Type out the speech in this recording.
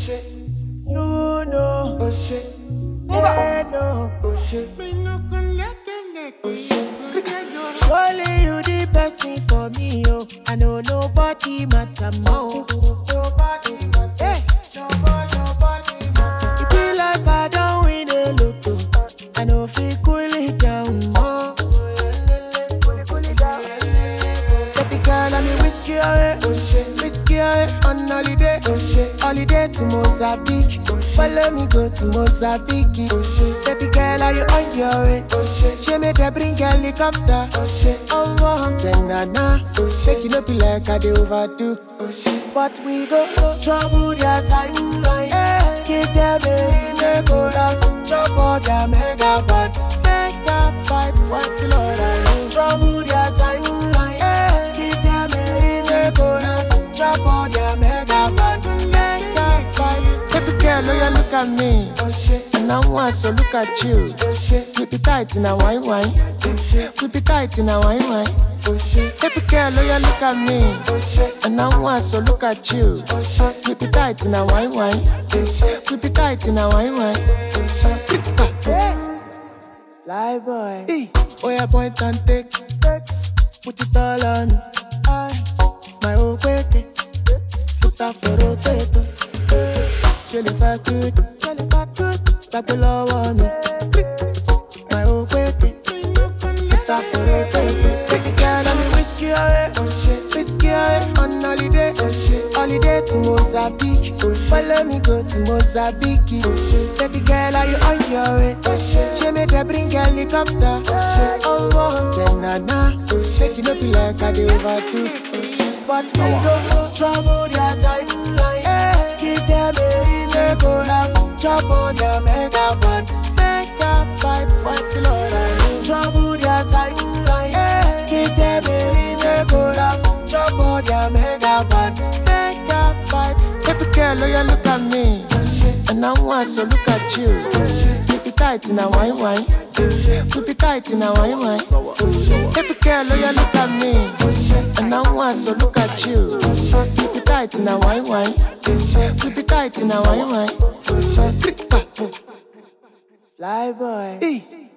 shit. You know, oh shit. They know, oh shit. Oh shit. Surely you the best thing for me, oh. I know nobody matter more. Nobody matter. Hey. Nobody matter. It be like I don't win a lotto. I know if you cool it down more. Baby girl, I'm whiskey away. Whiskey away on holiday. Holiday to Mozambique. Follow me go to Mozambique. Baby girl, are you on your way? She made her bring helicopter. Oh, na. Shake it up like I do overdo. But we go trouble their timeline. Keep them in go laugh. Chop all their mega butt. Make that fight, what Lord I know. Trouble their timeline. Keep them in go laugh. Chop all their mega butt. Make that fight. Baby girl, oh you look at me. And I want so look at you. We be tight in a wine. We be tight in a wine. Baby girl, oh you look at me. And I want so look at you. We be tight in a wine. We be tight in a wine. Fly boy, oh yeah, point and take. Put it all on. My old baby, put up for rotator. Chili fat good, back below on me. My old baby, put up for rotator. Baby girl, I'm whiskey away. Whiskey away on holiday. Holiday to Mozambique. Follow me go to Mozambique. Baby girl, are you on your way? She made her bring helicopter. Oh, na. Shake it up like I do overdo. But we go trouble their timeline. Keep them in go laugh. Chop all their mega butt. Make that fight, what Lord I know. Trouble their timeline. Keep them in go laugh. Chop all their mega butt. Make that fight. Baby girl, oh you look at me. And I want so look at you. We be tight in a wine. We be tight in a wine. Baby girl, oh you look at me. And I want so look at you. We be tight in a wine. We be tight in a wine. Fly boy.